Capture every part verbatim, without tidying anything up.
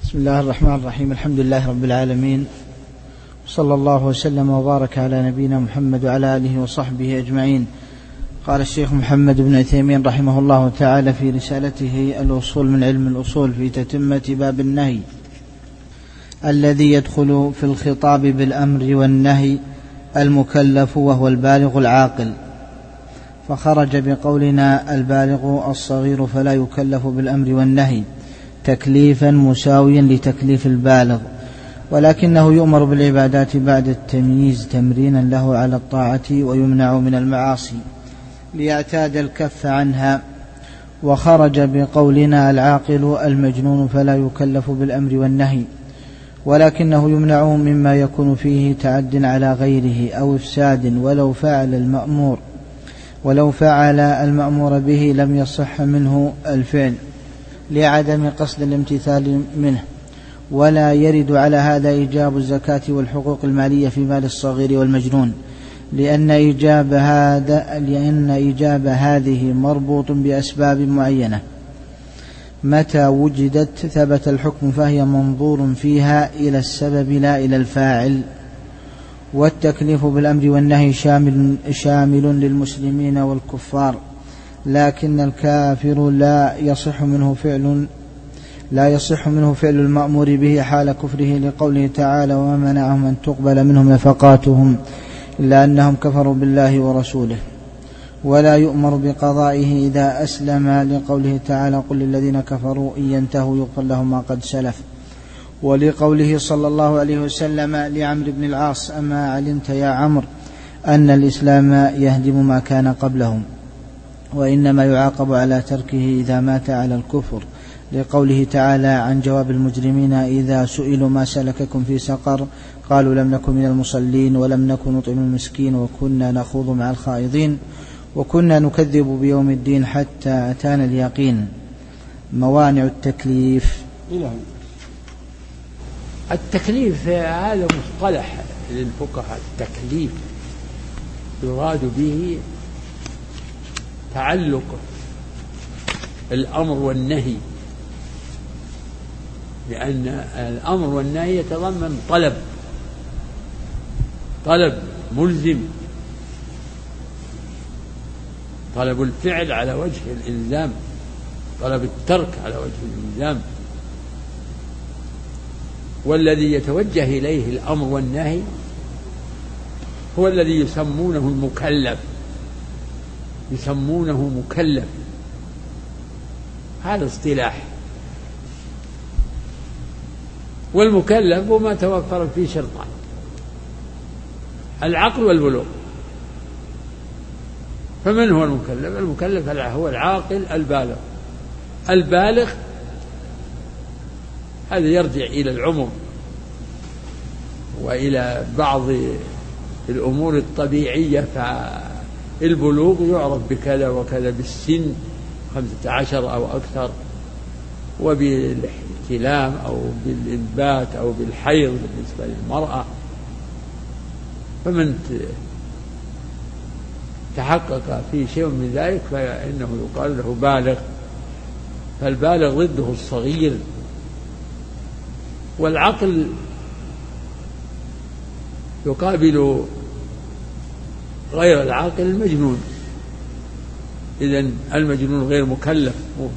بسم الله الرحمن الرحيم. الحمد لله رب العالمين، صلى الله وسلم وبارك على نبينا محمد وعلى آله وصحبه أجمعين. قال الشيخ محمد بن عثيمين رحمه الله تعالى في رسالته الوصول من علم الأصول في تتمة باب النهي الذي يدخل في الخطاب بالأمر والنهي المكلف وهو البالغ العاقل، فخرج بقولنا البالغ الصغير فلا يكلف بالأمر والنهي تكليفا مساويا لتكليف البالغ، ولكنه يؤمر بالعبادات بعد التمييز تمرينا له على الطاعة ويمنع من المعاصي ليعتاد الكف عنها. وخرج بقولنا العاقل المجنون فلا يكلف بالأمر والنهي، ولكنه يمنع مما يكون فيه تعد على غيره أو إفساد ولو فعل المأمور ولو فعل المأمور به لم يصح منه الفعل لعدم قصد الامتثال منه. ولا يرد على هذا إيجاب الزكاة والحقوق المالية في مال الصغير والمجنون، لأن إيجاب هذا لأن إيجاب هذه مربوط بأسباب معينة، متى وجدت ثبت الحكم فهي منظور فيها إلى السبب لا إلى الفاعل. والتكليف بالأمر والنهي شامل, شامل للمسلمين والكفار، لكن الكافر لا يصح منه فعل لا يصح منه فعل المأمور به حال كفره، لقوله تعالى وما منعهم أن تقبل منهم نفقاتهم إلا أنهم كفروا بالله ورسوله. ولا يؤمر بقضائه إذا أسلم، لقوله تعالى قل للذين كفروا إن ينتهوا يغفر لهم ما قد سلف. ولقوله صلى الله عليه وسلم لعمرو بن العاص أما علمت يا عمرو أن الإسلام يهدم ما كان قبلهم وإنما يعاقب على تركه إذا مات على الكفر، لقوله تعالى عن جواب المجرمين إذا سئلوا ما سلككم في سقر قالوا لم نكن من المصلين ولم نكن نطعم المسكين وكنا نخوض مع الخائضين وكنا نكذب بيوم الدين حتى أتانا اليقين. موانع التكليف. التكليف هذا مصطلح للفقهاء. التكليف يراد به تعلق الأمر والنهي، لأن الأمر والنهي يتضمن طلب طلب ملزم، طلب الفعل على وجه الإلزام، طلب الترك على وجه الإلزام. والذي يتوجه إليه الأمر والنهي هو الذي يسمونه المكلف يسمونه مكلف هذا اصطلاح. والمكلف هو ما توفر فيه شرطان: العقل والبلوغ. فمن هو المكلف؟ المكلف هو العاقل البالغ. البالغ هذا يرجع إلى العمر وإلى بعض الأمور الطبيعية، فالبلوغ يعرف بكذا وكذا بالسن خمسة عشر أو أكثر، وبالاحتلام أو بالإنبات أو بالحيض بالنسبة للمرأة. فمن تحقق في شيء من ذلك فإنه يقال له بالغ. فالبالغ ضده الصغير. والعقل يقابل غير العاقل المجنون. إذن المجنون غير مكلف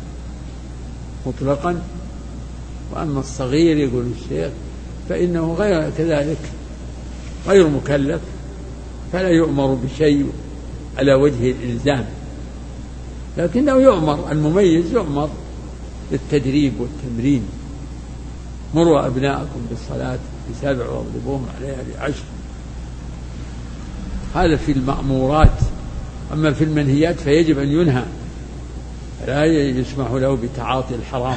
مطلقا، وأما الصغير يقول الشيخ فإنه غير كذلك غير مكلف، فلا يؤمر بشيء على وجه الإلزام، لكنه يؤمر. المميز يؤمر بالتدريب والتمرين: مروا أبناءكم بالصلاة بسبع واضربوهم عليها بعشر. هذا في المأمورات. أما في المنهيات فيجب أن ينهى، لا يسمح له بتعاطي الحرام،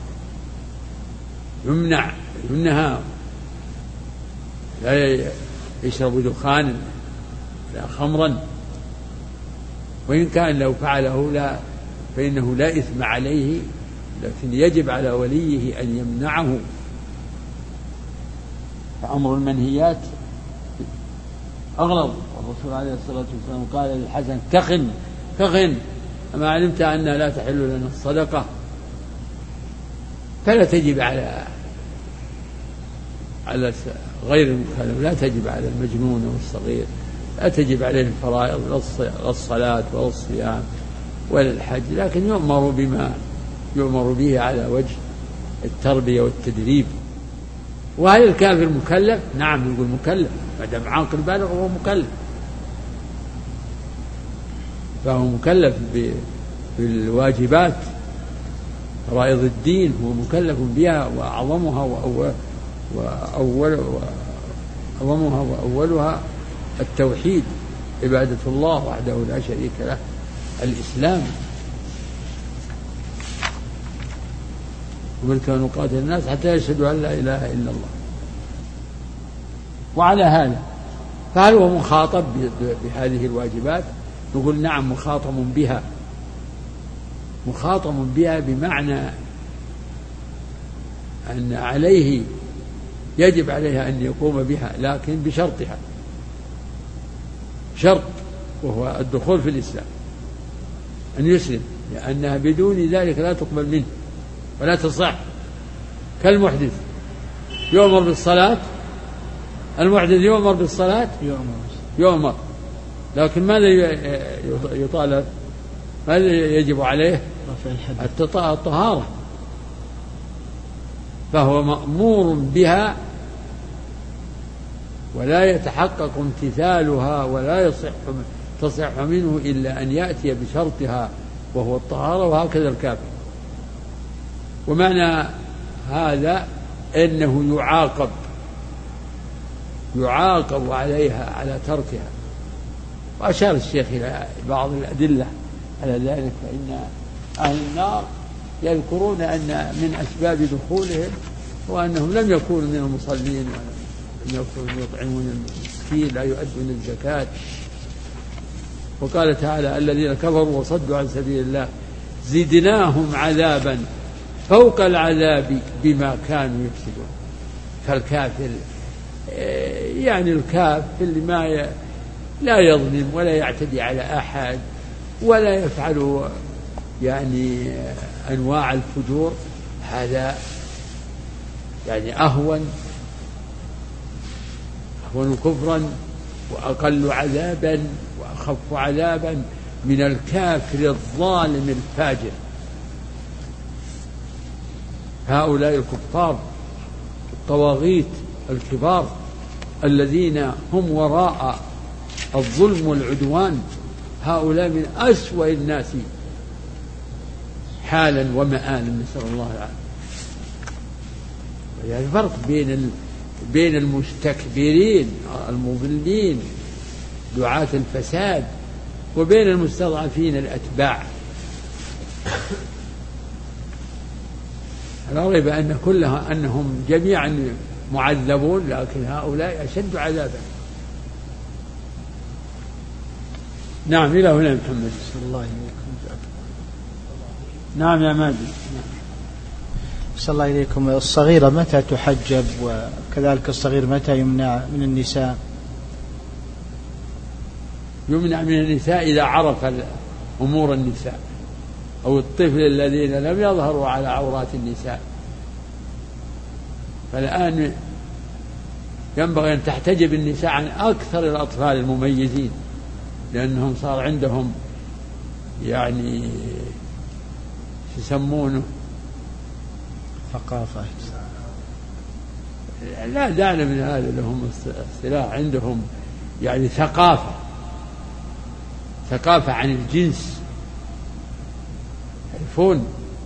يمنع ينهى، لا يشرب دخانا لا خمرا، وإن كان لو فعله لا فإنه لا إثم عليه، لكن يجب على وليه أن يمنعه. فأمر المنهيات أغلظ. الرسول عليه الصلاة والسلام قال للحسن كخن كخن أما علمت أنها لا تحل لنا الصدقة. فلا تجب على على غير المكلف، لا تجب على المجنون والصغير، لا تجب عليه الفرائض، لا الصلاة ولا الصيام ولا الحج، لكن يؤمر بما يؤمر به على وجه التربية والتدريب. وهل الكافر مكلف؟ نعم نقول مكلف، ما دام عاقل بالغ هو مكلف، فهو مكلف بالواجبات فرائض الدين، هو مكلف بها، وأعظمها وأول وأعظمها وأولها التوحيد، عبادة الله وحده لا شريك له، الإسلام. ومن كان نقاتل الناس حتى يشهدوا أن لا إله إلا الله. وعلى هذا فهل هو مخاطب بهذه الواجبات؟ نقول نعم مخاطب بها، مخاطب بها بمعنى أن عليه يجب عليها أن يقوم بها، لكن بشرطها، شرط وهو الدخول في الإسلام، أن يسلم، لأنها بدون ذلك لا تقبل منه ولا تصح. كالمحدث يؤمر بالصلاة، المحدث يؤمر بالصلاة يؤمر، لكن ماذا يطالب؟ ماذا يجب عليه؟ الطهارة، فهو مأمور بها ولا يتحقق امتثالها ولا يصح تصح منه إلا أن يأتي بشرطها وهو الطهارة، وهكذا الكافر. ومعنى هذا أنه يعاقب يعاقب عليها على تركها. وأشار الشيخ إلى بعض الأدلة على ذلك، فإن أهل النار يذكرون أن من أسباب دخولهم وأنهم لم يكونوا من المصلين ولم يكونوا يطعمون المسكين، لا يؤدون الزكاة. وقال تعالى الذين كفروا وصدوا عن سبيل الله زدناهم عذابا فوق العذاب بما كانوا يفسدون. فالكافر يعني الكافر اللي ما لا يظلم ولا يعتدي على أحد ولا يفعل يعني أنواع الفجور، هذا يعني أهون أهون كفرا وأقل عذابا وأخف عذابا من الكافر الظالم الفاجر. هؤلاء الكفار الطواغيت الكبار الذين هم وراء الظلم والعدوان، هؤلاء من أسوأ الناس حالا ومآلا، نسأل الله العافية. يعني فرق بين بين المستكبرين المضلين دعاة الفساد وبين المستضعفين الأتباع. لا ريب أن كلها أنهم جميعا معذبون، لكن هؤلاء أشد عذابا. نعم إلى هنا محمد صلى الله عليه وسلم. نعم يا ماجد. صلى الله إليكم. الصغيرة متى تحجب، وكذلك الصغير متى يمنع من النساء؟ يمنع من النساء إذا عرف أمور النساء، أو الطفل الذين لم يظهروا على عورات النساء. فالآن ينبغي أن تحتجب النساء عن أكثر الأطفال المميزين، لأنهم صار عندهم يعني يسمونه ثقافة، لا داعي من هذا، لهم اصطلاح عندهم يعني ثقافة ثقافة عن الجنس، يعرفون.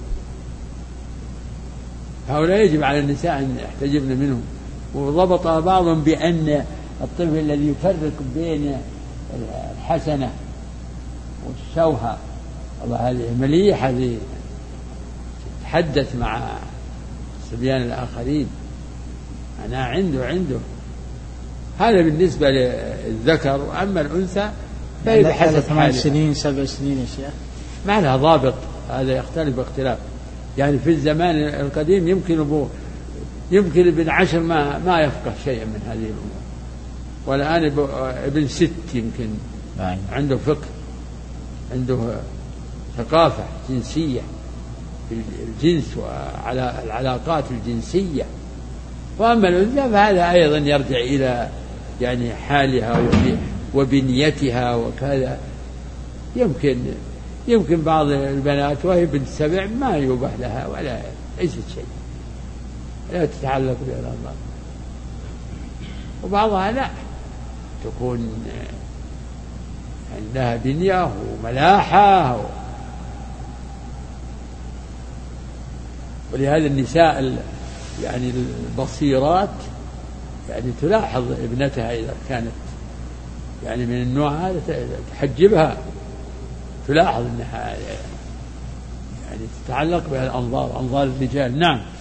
هؤلاء يجب على النساء أن يحتجبن منهم. وضبط بعضهم بأن الطفل الذي يفرق بين الحسنة والشوهة، والله هذه مليحة هذه، تتحدث مع الصبيان الآخرين، أنا عنده عنده هذا بالنسبة للذكر. وأما الأنثى فهي بحسب ثمان سنين سبع سنين يا شيخ، ما لها ضابط، هذا يختلف اختلاف. يعني في الزمان القديم يمكن أبوه يمكن ابن عشر ما ما يفقه شيئا من هذه الأمور، والآن ابن ست يمكن عنده فقه، عنده ثقافة جنسية في الجنس وعلى العلاقات الجنسية. وأما الأنثى فهذا أيضا يرجع إلى يعني حالها وبنيتها وكذا. يمكن يمكن بعض البنات وهي بنت سبع ما يباح لها ولا ليست شيء، لا تتعلق بها الأنظار، وبعضها لا تكون يعني لها بنية وملاحة. ولهذا النساء يعني البصيرات يعني تلاحظ ابنتها إذا كانت يعني من النوع هذا تحجبها، تلاحظ أنها يعني تتعلق بها الأنظار، أنظار الرجال. نعم.